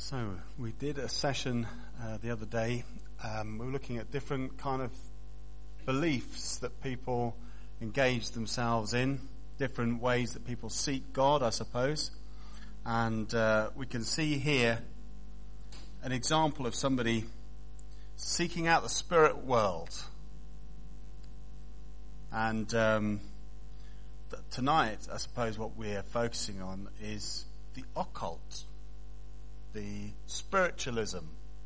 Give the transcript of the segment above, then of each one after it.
So we did a session the other day. We were looking at different kind of beliefs that people engage themselves in, different ways that people seek God, I suppose. And we can see here an example of somebody seeking out the spirit world. And tonight, I suppose what we're focusing on is the occult, the spiritualism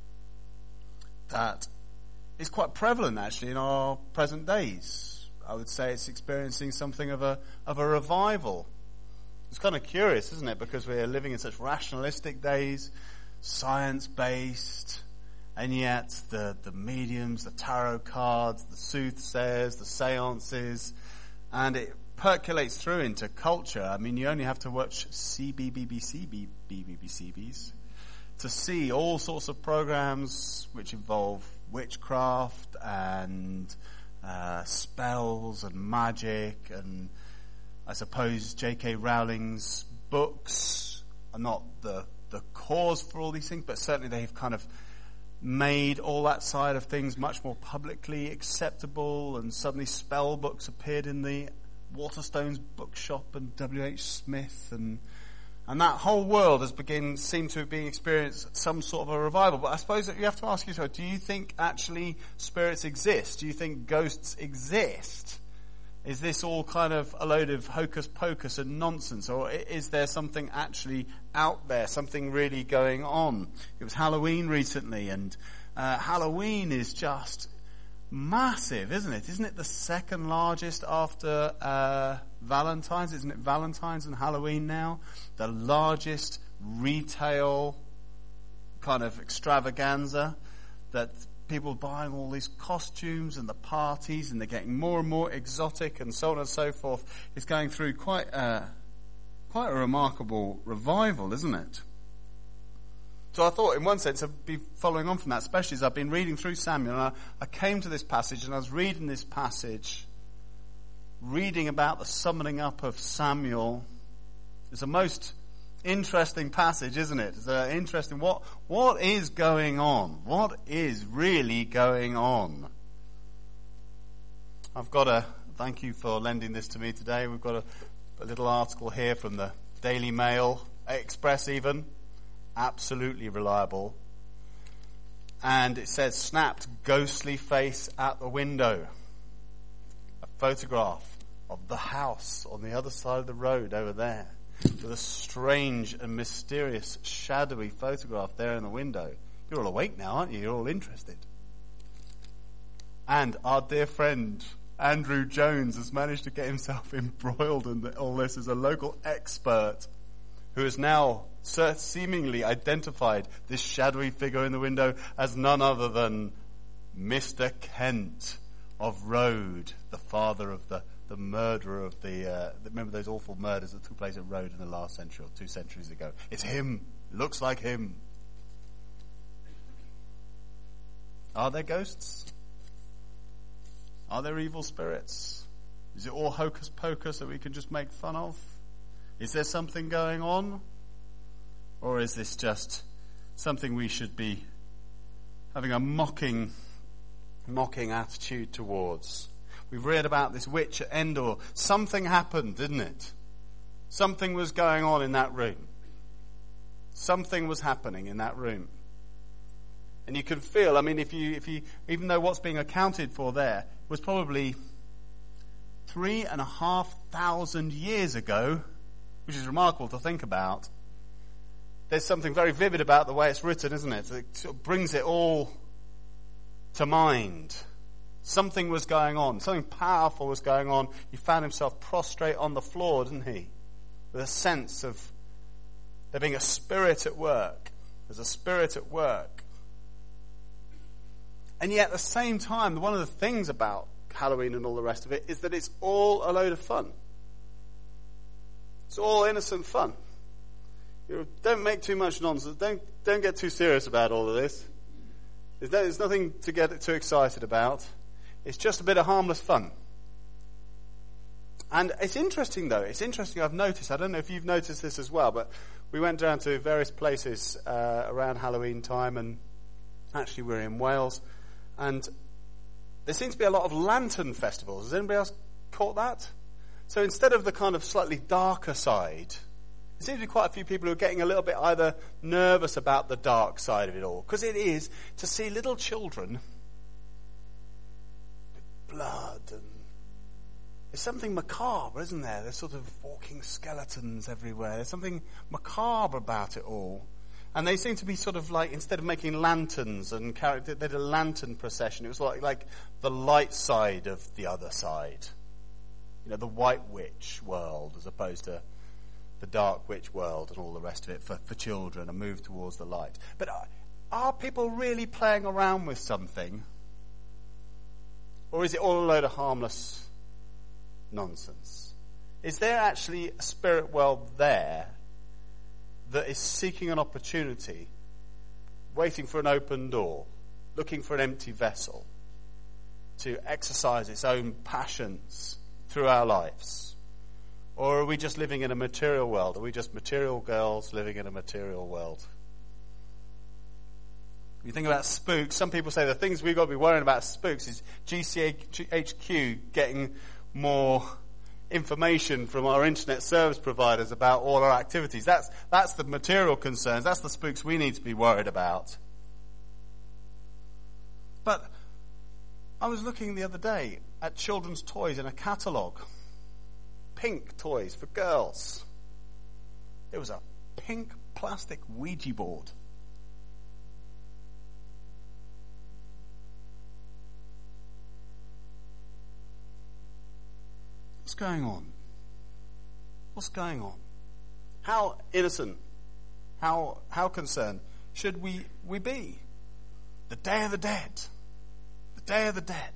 that is quite prevalent actually in our present days. I would say it's experiencing something of a revival. It's kind of curious, isn't it? Because we're living in such rationalistic days, science-based, and yet the mediums, the tarot cards, the soothsayers, the seances, and it percolates through into culture. I mean, you only have to watch CBBCs to see all sorts of programs which involve witchcraft and spells and magic, and I suppose J.K. Rowling's books are not the cause for all these things, but certainly they've kind of made all that side of things much more publicly acceptable, and suddenly spell books appeared in the Waterstones bookshop and W.H. Smith, and that whole world has seemed to have been experienced some sort of a revival. But I suppose that you have to ask yourself, do you think actually spirits exist? Do you think ghosts exist? Is this all kind of a load of hocus pocus and nonsense? Or is there something actually out there, something really going on? It was Halloween recently, and Halloween is just massive, isn't it? Isn't it the second largest after Valentine's? Isn't it Valentine's and Halloween now? The largest retail kind of extravaganza, that people buying all these costumes and the parties, and they're getting more and more exotic and so on and so forth. It's going through quite a remarkable revival, isn't it? So I thought, in one sense, I'd be following on from that, especially as I've been reading through Samuel, and I came to this passage, and I was reading this passage, reading about the summoning up of Samuel. It's a most interesting passage, isn't it? It's interesting. What is going on? What is really going on? Thank you for lending this to me today. We've got a little article here from the Daily Mail, Express even. Absolutely reliable. And it says, snapped ghostly face at the window. A photograph of the house on the other side of the road over there, with a strange and mysterious shadowy photograph there in the window. You're all awake now, aren't you? You're all interested. And our dear friend Andrew Jones has managed to get himself embroiled in all this as a local expert who has now seemingly identified this shadowy figure in the window as none other than Mr. Kent of Rode, the father of the murderer of remember those awful murders that took place at Rode in the last century or 2 centuries ago? It's him. Looks like him. Are there ghosts? Are there evil spirits? Is it all hocus pocus that we can just make fun of? Is there something going on? Or is this just something we should be having a mocking attitude towards? We've read about this witch at Endor. Something happened, didn't it? Something was going on in that room. Something was happening in that room. And you can feel, I mean, if you even though what's being accounted for there was probably 3,500 years ago, which is remarkable to think about, there's something very vivid about the way it's written, isn't it? It sort of brings it all to mind. Something was going on. Something powerful was going on. He found himself prostrate on the floor, didn't he? With a sense of there being a spirit at work. There's a spirit at work. And yet at the same time, one of the things about Halloween and all the rest of it is that it's all a load of fun. It's all innocent fun. Don't make too much nonsense. Don't get too serious about all of this. There's nothing to get too excited about. It's just a bit of harmless fun. And it's interesting, though. It's interesting, I've noticed, I don't know if you've noticed this as well, but we went down to various places around Halloween time, and actually we're in Wales, and there seems to be a lot of lantern festivals. Has anybody else caught that? So instead of the kind of slightly darker side, there seems to be quite a few people who are getting a little bit either nervous about the dark side of it all, because it is to see little children with blood, and there's something macabre, isn't there? There's sort of walking skeletons everywhere. There's something macabre about it all. And they seem to be sort of like, instead of making lanterns and they did a lantern procession. It was like the light side of the other side. You know, the white witch world as opposed to the dark witch world and all the rest of it for children, and move towards the light. But are people really playing around with something? Or is it all a load of harmless nonsense? Is there actually a spirit world there that is seeking an opportunity, waiting for an open door, looking for an empty vessel to exercise its own passions through our lives? Or are we just living in a material world? Are we just material girls living in a material world? When you think about spooks, some people say the things we've got to be worrying about spooks is GCHQ getting more information from our internet service providers about all our activities. That's the material concerns. That's the spooks we need to be worried about. But I was looking the other day at children's toys in a catalogue. Pink toys for girls. It was a pink plastic Ouija board. What's going on? What's going on? How innocent, how concerned should we be? The Day of the Dead. The Day of the Dead.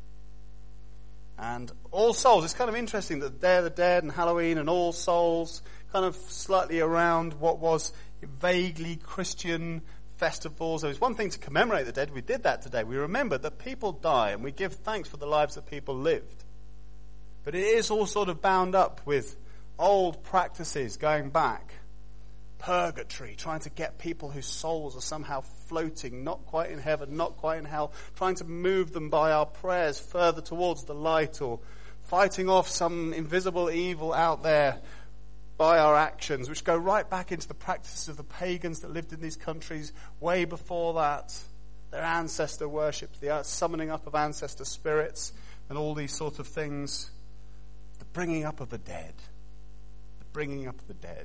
And All Souls. It's kind of interesting that the Day of the Dead and Halloween and All Souls kind of slightly around what was vaguely Christian festivals. There was one thing to commemorate the dead. We did that today. We remember that people die, and we give thanks for the lives that people lived. But it is all sort of bound up with old practices going back. Purgatory, trying to get people whose souls are somehow floating, not quite in heaven, not quite in hell, trying to move them by our prayers further towards the light, or fighting off some invisible evil out there by our actions, which go right back into the practices of the pagans that lived in these countries way before that. Their ancestor worship, the summoning up of ancestor spirits, and all these sort of things. The bringing up of the dead. The bringing up of the dead.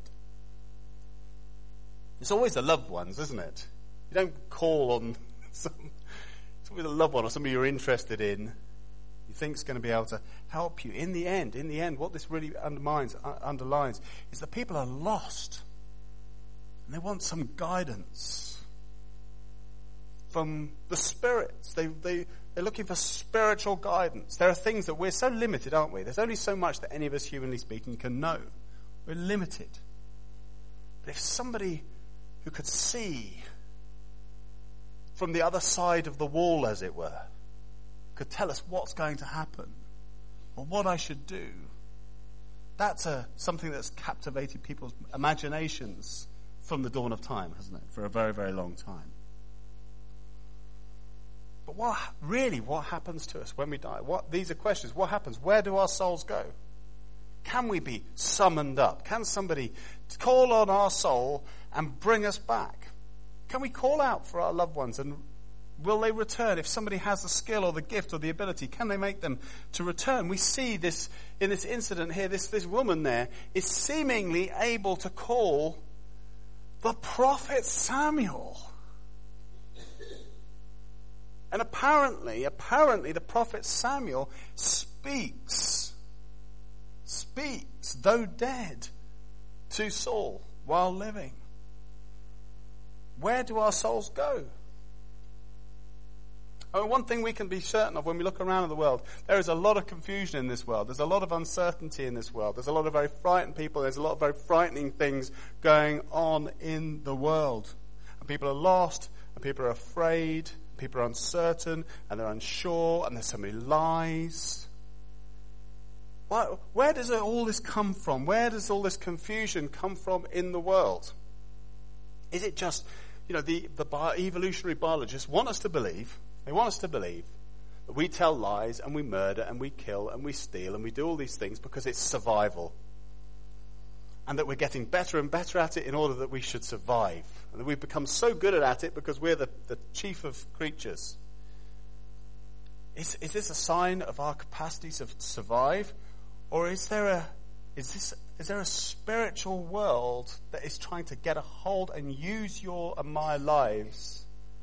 It's always the loved ones, isn't it? You don't call on it's always a loved one or somebody you're interested in, you think is going to be able to help you. In the end, what this really underlines is that people are lost. And they want some guidance from the spirits. They're looking for spiritual guidance. There are things that we're so limited, aren't we? There's only so much that any of us, humanly speaking, can know. We're limited. But if somebody who could see from the other side of the wall, as it were, could tell us what's going to happen or what I should do, that's something that's captivated people's imaginations from the dawn of time, hasn't it? For a very, very long time. But what happens to us when we die? These are questions. What happens? Where do our souls go? Can we be summoned up? Can somebody call on our soul and bring us back? Can we call out for our loved ones, and will they return? If somebody has the skill or the gift or the ability, can they make them to return? We see this in this incident here. This woman there is seemingly able to call the prophet Samuel. And apparently the prophet Samuel speaks, though dead, to Saul while living. Where do our souls go? I mean, one thing we can be certain of when we look around in the world, there is a lot of confusion in this world. There's a lot of uncertainty in this world. There's a lot of very frightened people. There's a lot of very frightening things going on in the world. And people are lost, and people are afraid, people are uncertain, and they're unsure, and there's so many lies. Where does all this come from? Where does all this confusion come from in the world? Is it just, the evolutionary biologists want us to believe, they want us to believe that we tell lies and we murder and we kill and we steal and we do all these things because it's survival. And that we're getting better and better at it in order that we should survive. And that we've become so good at it because we're the chief of creatures. Is this a sign of our capacity to survive? Or is there a spiritual world that is trying to get a hold and use your and my lives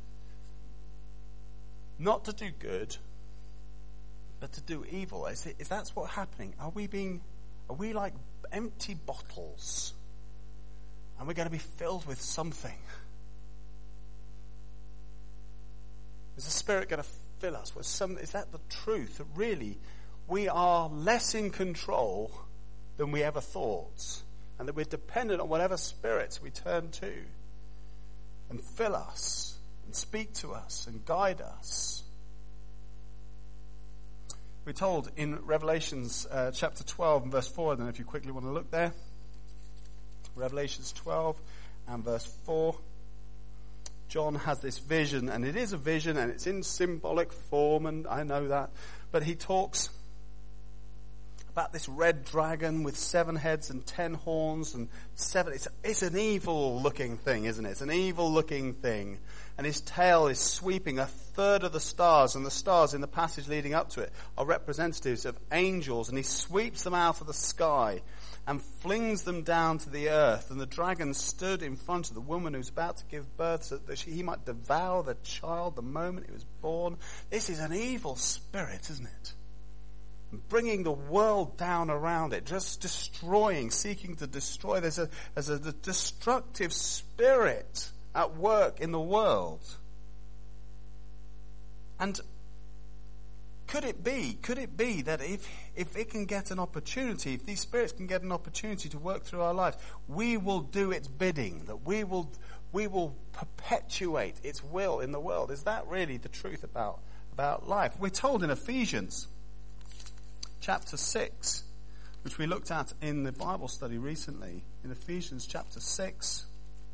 not to do good, but to do evil? Is that what's happening? Are we like empty bottles, and we're going to be filled with something? Is the Spirit going to fill us with some? Is that the truth, that really we are less in control than we ever thought, and that we're dependent on whatever spirits we turn to and fill us and speak to us and guide us? We're told in Revelations chapter 12 and verse 4, I don't know if you quickly want to look there. Revelations 12 and verse 4. John has this vision, and it is a vision, and it's in symbolic form, and I know that. But he talks about this red dragon with 7 heads and 10 horns and 7. It's an evil looking thing, isn't it? It's an evil looking thing. And his tail is sweeping a third of the stars, and the stars in the passage leading up to it are representatives of angels, and he sweeps them out of the sky and flings them down to the earth. And the dragon stood in front of the woman who was about to give birth so that he might devour the child the moment he was born. This is an evil spirit, isn't it? Bringing the world down around it, just destroying, seeking to destroy. There's a destructive spirit at work in the world. And could it be that if it can get an opportunity, if these spirits can get an opportunity to work through our lives, we will do its bidding, that we will perpetuate its will in the world? Is that really the truth about life? We're told in Ephesians chapter 6, which we looked at in the Bible study recently, in Ephesians chapter 6,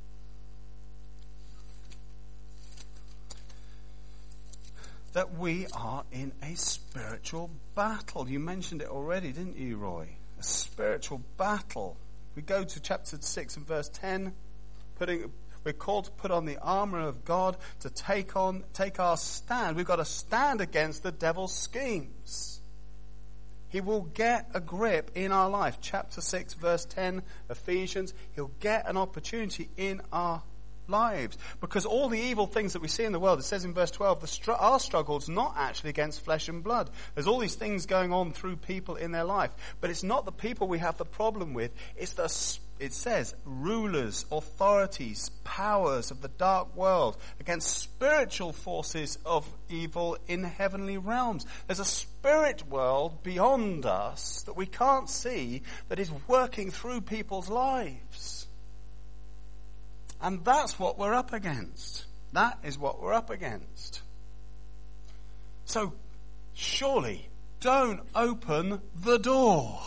that we are in a spiritual battle. You mentioned it already, didn't you, Roy? A spiritual battle. We go to chapter 6 and verse 10, we're called to put on the armour of God to take our stand. We've got to stand against the devil's schemes. He will get a grip in our life. Chapter 6, verse 10, Ephesians. He'll get an opportunity in our lives. Because all the evil things that we see in the world, it says in verse 12, our struggle is not actually against flesh and blood. There's all these things going on through people in their life. But it's not the people we have the problem with. It says rulers, authorities, powers of the dark world against spiritual forces of evil in heavenly realms. There's a spirit world beyond us that we can't see that is working through people's lives. And that's what we're up against. That is what we're up against. So, surely, don't open the door.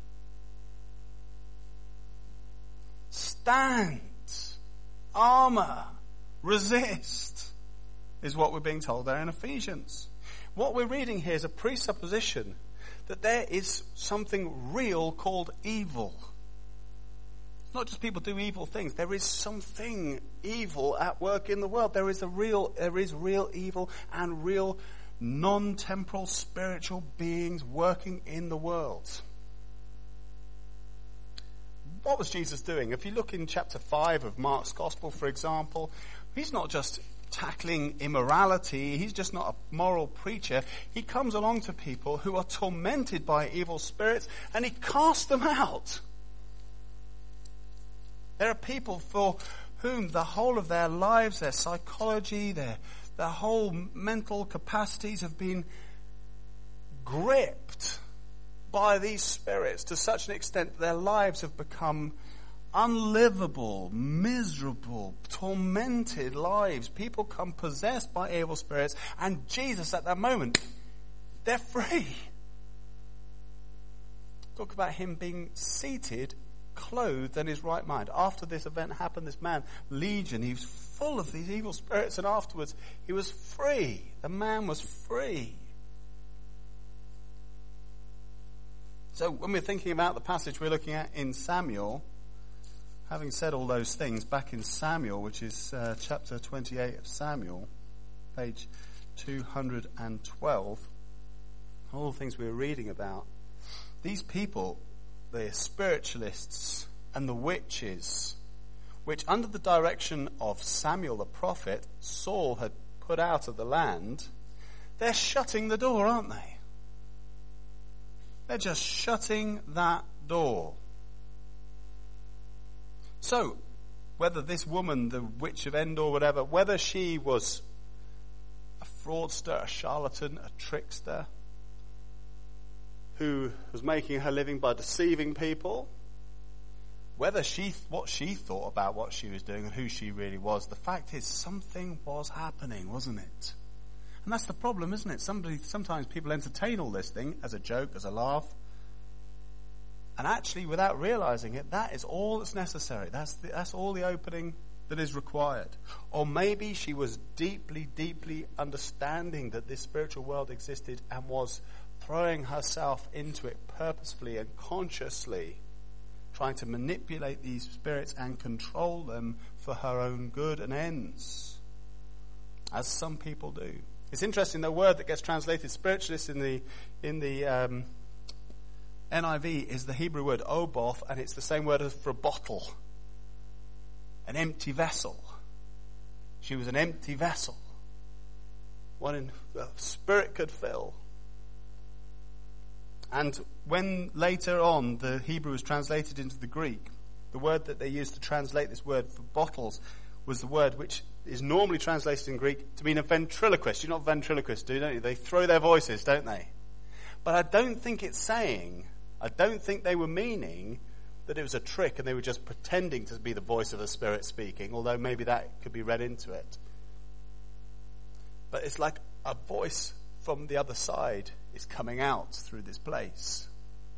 Stand, armour, resist, is what we're being told there in Ephesians. What we're reading here is a presupposition that there is something real called evil. It's not just people do evil things. There is something evil at work in the world. There is real evil and real non-temporal spiritual beings working in the world. What was Jesus doing? If you look in chapter 5 of Mark's Gospel, for example, he's not just tackling immorality. He's just not a moral preacher. He comes along to people who are tormented by evil spirits, and he casts them out. There are people for whom the whole of their lives, their psychology, their whole mental capacities have been gripped by these spirits to such an extent that their lives have become unlivable, miserable, tormented lives. People come possessed by evil spirits, and Jesus at that moment, they're free. Talk about him being seated clothed in his right mind. After this event happened, this man, Legion, he was full of these evil spirits, and afterwards he was free. The man was free. So when we're thinking about the passage we're looking at in Samuel, having said all those things, back in Samuel, which is chapter 28 of Samuel, page 212, all the things we were reading about, these people, the spiritualists and the witches, which under the direction of Samuel the prophet, Saul had put out of the land, they're shutting the door, aren't they? They're just shutting that door. So, whether this woman, the witch of Endor, whatever, whether she was a fraudster, a charlatan, a trickster, who was making her living by deceiving people, whether what she thought about what she was doing and who she really was, the fact is something was happening, wasn't it? And that's the problem, isn't it? Sometimes people entertain all this thing as a joke, as a laugh. And actually, without realizing it, that is all that's necessary. That's all the opening that is required. Or maybe she was deeply, deeply understanding that this spiritual world existed and was throwing herself into it purposefully and consciously, trying to manipulate these spirits and control them for her own good and ends, as some people do. It's interesting, the word that gets translated spiritualist in the NIV is the Hebrew word oboth, and it's the same word as for a bottle, an empty vessel. She was an empty vessel, one the Spirit could fill. And when later on the Hebrew was translated into the Greek, the word that they used to translate this word for bottles was the word which is normally translated in Greek to mean a ventriloquist. You're not ventriloquists, don't you? They throw their voices, don't they? But I don't think they were meaning that it was a trick and they were just pretending to be the voice of a spirit speaking, although maybe that could be read into it. But it's like a voice from the other side is coming out through this place.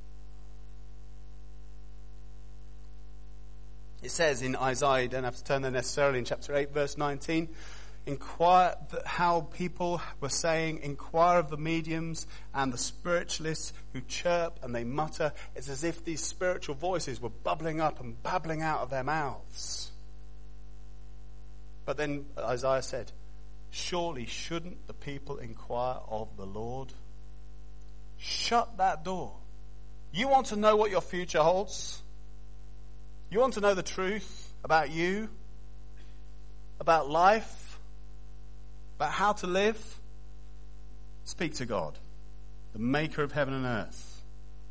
It says in Isaiah, you don't have to turn there necessarily, in chapter 8, verse 19, inquire how people were saying, inquire of the mediums and the spiritualists who chirp and they mutter. It's as if these spiritual voices were bubbling up and babbling out of their mouths. But then Isaiah said, surely shouldn't the people inquire of the Lord? Shut that door. You want to know what your future holds? You want to know the truth about you, about life, about how to live? Speak to God, the maker of heaven and earth.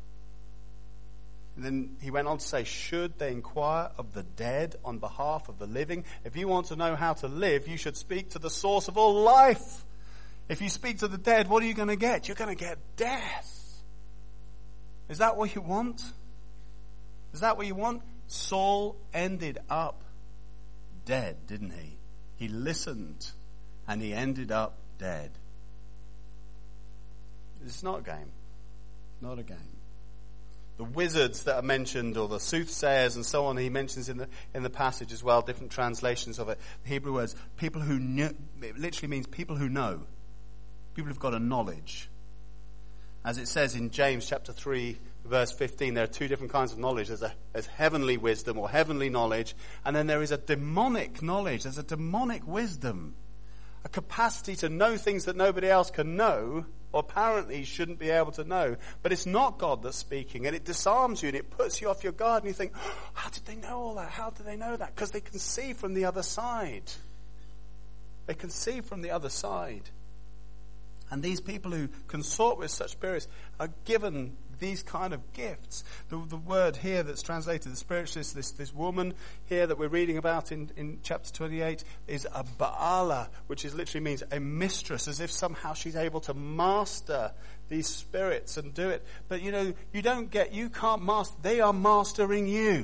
And then he went on to say, should they inquire of the dead on behalf of the living? If you want to know how to live, you should speak to the source of all life. If you speak to the dead, what are you going to get? You're going to get death. Is that what you want? Is that what you want? Saul ended up dead, didn't he? He listened and he ended up dead. It's not a game. Not a game. The wizards that are mentioned, or the soothsayers and so on, he mentions in the passage as well, different translations of it. The Hebrew words, people who know, it literally means people who know. People who've got a knowledge. As it says in James chapter 3, verse 15, there are two different kinds of knowledge. There's heavenly wisdom or heavenly knowledge, and then there is a demonic knowledge. There's a demonic wisdom. A capacity to know things that nobody else can know, or apparently shouldn't be able to know. But it's not God that's speaking, and it disarms you, and it puts you off your guard, and you think, oh, how did they know all that? How did they know that? Because they can see from the other side. They can see from the other side. And these people who consort with such spirits are given these kind of gifts. The word here that's translated, the spiritualist, this woman here that we're reading about in chapter 28 is a Baala, which literally means a mistress, as if somehow she's able to master these spirits and do it. But you can't master, they are mastering you.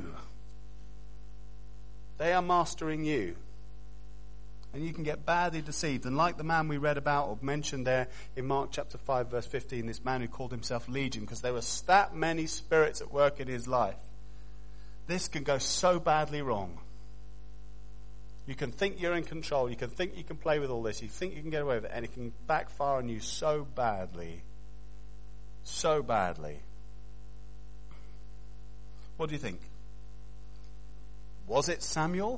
They are mastering you. And you can get badly deceived. And like the man we read about or mentioned there in Mark chapter 5 verse 15, this man who called himself Legion, because there were that many spirits at work in his life. this can go so badly wrong. You can think you're in control. You can think you can play with all this. You think you can get away with it. And it can backfire on you so badly. So badly. What do you think? Was it Samuel?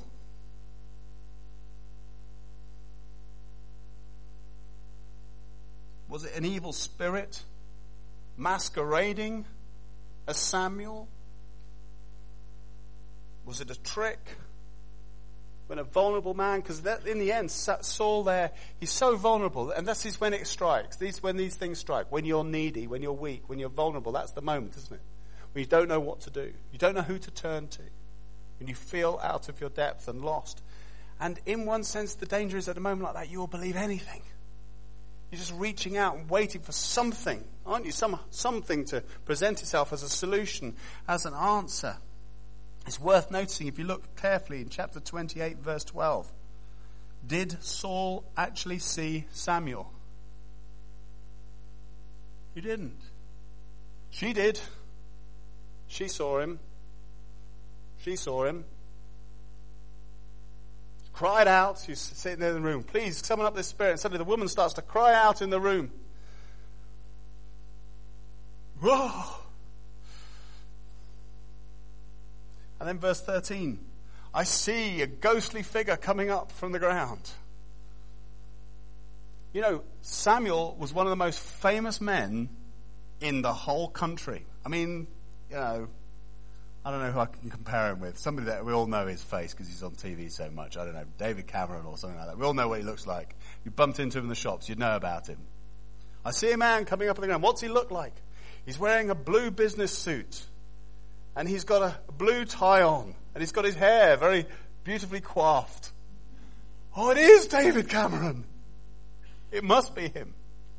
Was it an evil spirit masquerading as Samuel? Was it a trick? When a vulnerable man, because in the end, Saul there, he's so vulnerable, and this is when it strikes. When these things strike, when you're needy, when you're weak, when you're vulnerable, that's the moment, isn't it? When you don't know what to do. You don't know who to turn to. When you feel out of your depth and lost. And in one sense, the danger is at a moment like that, you will believe anything. You're just reaching out and waiting for something, aren't you? Something to present itself as a solution, as an answer. It's worth noticing, if you look carefully in chapter 28, verse 12. Did Saul actually see Samuel? He didn't. She did. She saw him. She saw him. Cried out. She's sitting there in the room. Please, summon up this spirit. And suddenly the woman starts to cry out in the room. Whoa! And then verse 13. I see a ghostly figure coming up from the ground. You know, Samuel was one of the most famous men in the whole country. I mean, you know, I don't know who I can compare him with. Somebody that we all know his face because he's on TV so much. I don't know, David Cameron or something like that. We all know what he looks like. You bumped into him in the shops, you'd know about him. I see a man coming up on the ground. What's he look like? He's wearing a blue business suit. And he's got a blue tie on. And he's got his hair very beautifully coiffed. Oh, it is David Cameron. It must be him.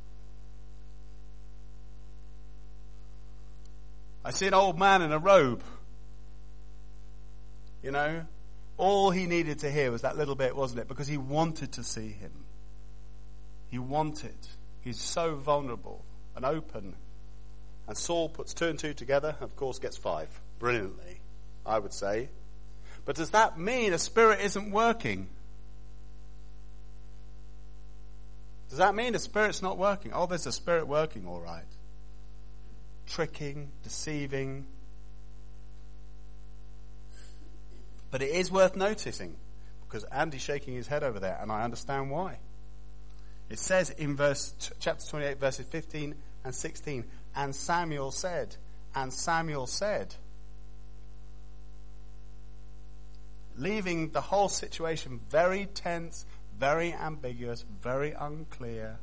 I see an old man in a robe. You know, all he needed to hear was that little bit, wasn't it? Because he wanted to see him. He wanted. He's so vulnerable and open. And Saul puts 2 and 2 together, and of course gets 5. Brilliantly, I would say. But does that mean a spirit isn't working? Does that mean a spirit's not working? Oh, there's a spirit working, all right. Tricking, deceiving. But it is worth noticing, because Andy's shaking his head over there, and I understand why. It says in chapter 28, verses 15 and 16, and Samuel said, and Samuel said. Leaving the whole situation very tense, very ambiguous, very unclear.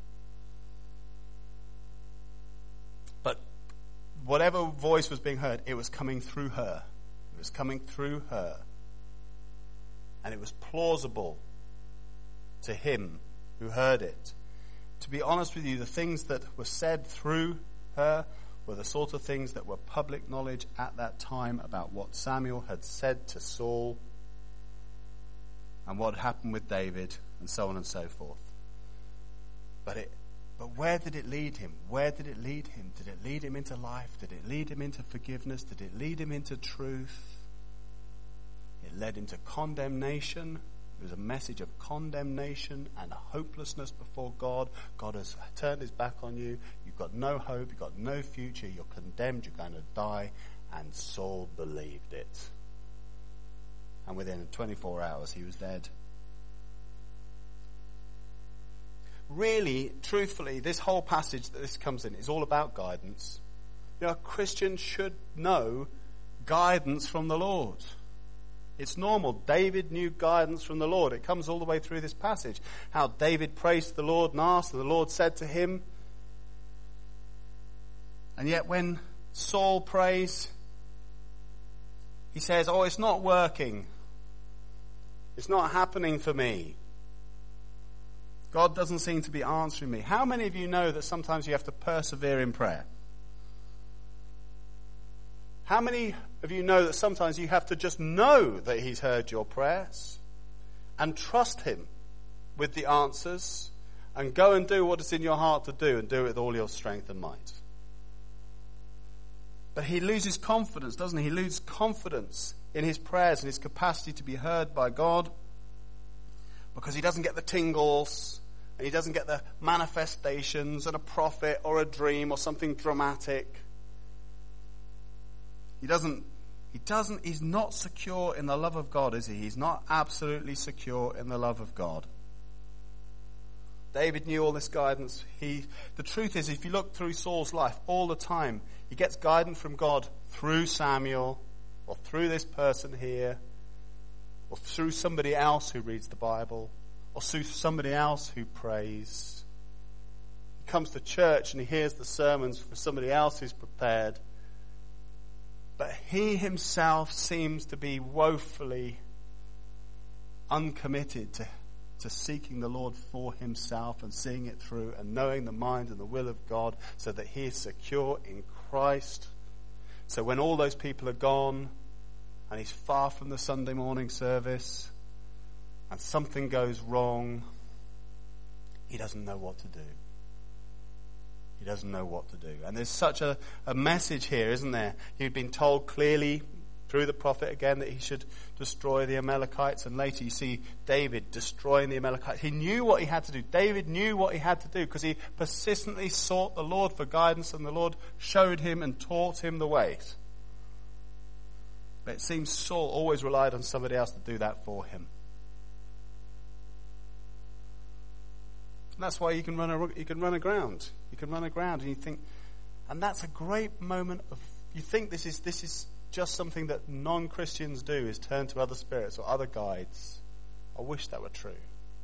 But whatever voice was being heard, it was coming through her. It was coming through her. And it was plausible to him who heard it. To be honest with you, the things that were said through her were the sort of things that were public knowledge at that time about what Samuel had said to Saul and what happened with David and so on and so forth. But where did it lead him? Where did it lead him? Did it lead him into life? Did it lead him into forgiveness? Did it lead him into truth? It led him to condemnation. It was a message of condemnation and hopelessness before God. God has turned his back on you. You've got no hope. You've got no future. You're condemned. You're going to die. And Saul believed it. And within 24 hours, he was dead. Really, truthfully, this whole passage that this comes in is all about guidance. You know, a Christian should know guidance from the Lord. It's normal. David knew guidance from the Lord. It comes all the way through this passage. How David prays to the Lord and asked, and the Lord said to him. And yet when Saul prays, he says, oh, it's not working. It's not happening for me. God doesn't seem to be answering me. How many of you know that sometimes you have to persevere in prayer? How many of you know that sometimes you have to just know that he's heard your prayers and trust him with the answers and go and do what is in your heart to do and do it with all your strength and might? But he loses confidence, doesn't he? He loses confidence in his prayers and his capacity to be heard by God, because he doesn't get the tingles and he doesn't get the manifestations and a prophet or a dream or something dramatic. He's not secure in the love of God, is he? He's not absolutely secure in the love of God. David knew all this guidance. The truth is, if you look through Saul's life all the time, he gets guidance from God through Samuel, or through this person here, or through somebody else who reads the Bible, or through somebody else who prays. He comes to church and he hears the sermons from somebody else who's prepared. But he himself seems to be woefully uncommitted to seeking the Lord for himself and seeing it through and knowing the mind and the will of God so that he is secure in Christ. So when all those people are gone and he's far from the Sunday morning service and something goes wrong, he doesn't know what to do. He doesn't know what to do. And there's such a message here, isn't there? He'd been told clearly through the prophet again that he should destroy the Amalekites, and later you see David destroying the Amalekites. He knew what he had to do. David knew what he had to do because he persistently sought the Lord for guidance, and the Lord showed him and taught him the ways. But it seems Saul always relied on somebody else to do that for him. And that's why you can run aground. You can run aground, and you think, and that's a great moment of. You think this is just something that non-Christians do, is turn to other spirits or other guides. I wish that were true.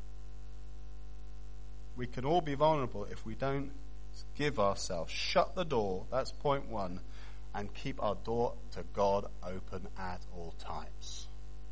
We can all be vulnerable if we don't give ourselves. Shut the door. That's point one, and keep our door to God open at all times.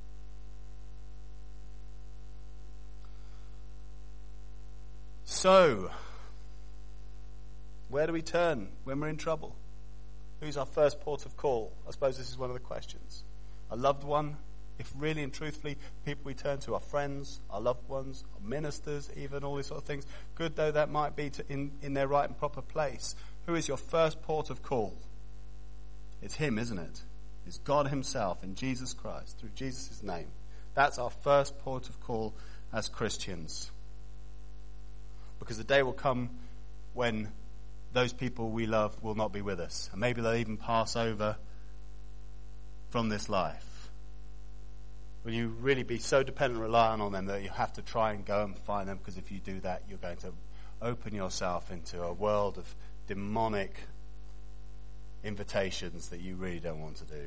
So, where do we turn when we're in trouble? Who's our first port of call? I suppose this is one of the questions. A loved one, if really and truthfully, the people we turn to are friends, our loved ones, our ministers, even all these sort of things, good though that might be in their right and proper place. Who is your first port of call? It's him, isn't it? It's God himself in Jesus Christ, through Jesus' name. That's our first port of call as Christians. Because the day will come when those people we love will not be with us. And maybe they'll even pass over from this life. Will you really be so dependent and reliant on them that you have to try and go and find them? Because if you do that, you're going to open yourself into a world of demonic invitations that you really don't want to do.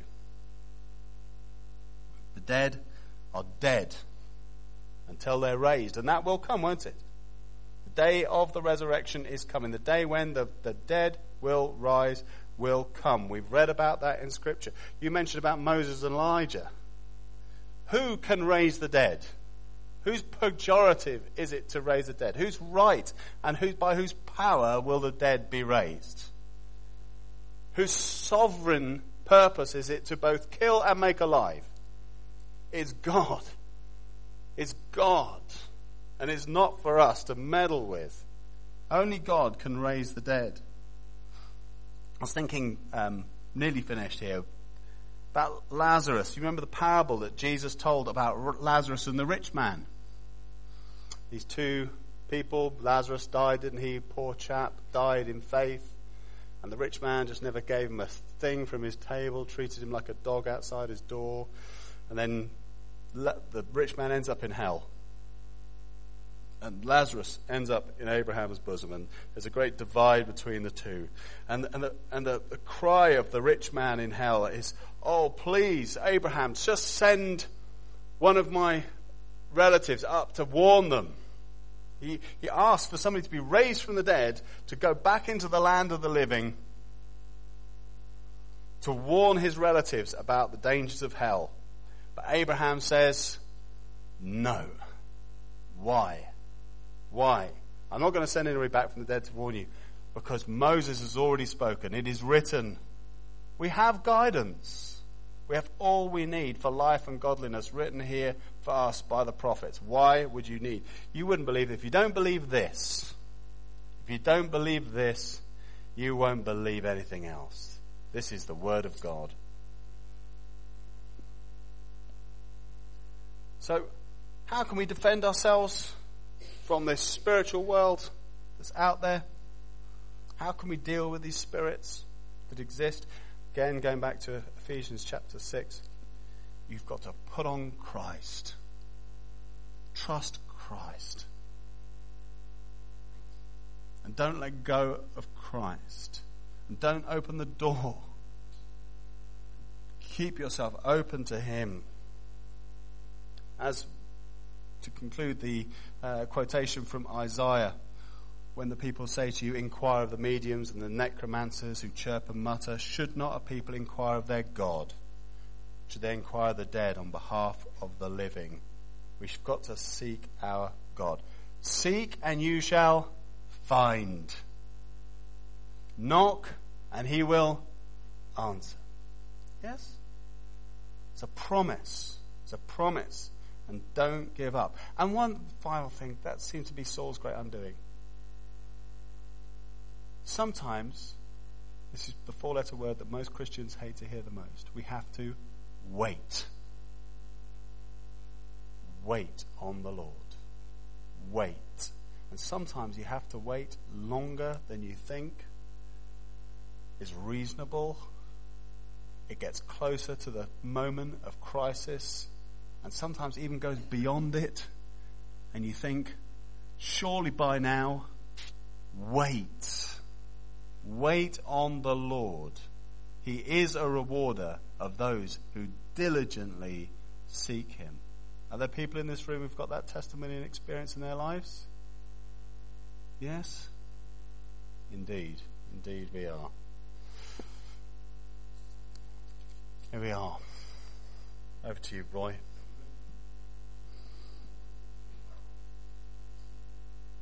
The dead are dead until they're raised. And that will come, won't it? The day of the resurrection is coming. The day when the dead will rise will come. We've read about that in Scripture. You mentioned about Moses and Elijah. Who can raise the dead? Whose pejorative is it to raise the dead? Who's right? And by whose power will the dead be raised? Whose sovereign purpose is it to both kill and make alive? It's God. It's God. And it's not for us to meddle with. Only God can raise the dead. I was thinking, nearly finished here, about Lazarus. You remember the parable that Jesus told about Lazarus and the rich man? These two people, Lazarus died, didn't he? Poor chap, died in faith. And the rich man just never gave him a thing from his table, treated him like a dog outside his door. And then the rich man ends up in hell. And Lazarus ends up in Abraham's bosom, and there's a great divide between the two. And the cry of the rich man in hell is, "Oh, please, Abraham, just send one of my relatives up to warn them." He asked for somebody to be raised from the dead, to go back into the land of the living, to warn his relatives about the dangers of hell. But Abraham says, "No." Why? Why? I'm not going to send anybody back from the dead to warn you, because Moses has already spoken. It is written. We have guidance. We have all we need for life and godliness written here for us by the prophets. Why would you need? You wouldn't believe it. If you don't believe this, you won't believe anything else. This is the word of God. So, how can we defend ourselves from this spiritual world that's out there? How can we deal with these spirits that exist? Again, going back to Ephesians chapter 6, you've got to put on Christ. Trust Christ. And don't let go of Christ. And don't open the door. Keep yourself open to Him. As to conclude the quotation from Isaiah, when the people say to you, inquire of the mediums and the necromancers who chirp and mutter, should not a people inquire of their God? Should they inquire of the dead on behalf of the living? We've got to seek our God. Seek and you shall find. Knock and He will answer. Yes? It's a promise. It's a promise. And don't give up. And one final thing, that seems to be Saul's great undoing. Sometimes, this is the four-letter word that most Christians hate to hear the most. We have to wait. Wait on the Lord. Wait. And sometimes you have to wait longer than you think is reasonable. It gets closer to the moment of crisis, and sometimes even goes beyond it. And you think, surely by now, wait. Wait on the Lord. He is a rewarder of those who diligently seek Him. Are there people in this room who've got that testimony and experience in their lives? Yes? Indeed. Indeed we are. Here we are. Over to you, Roy.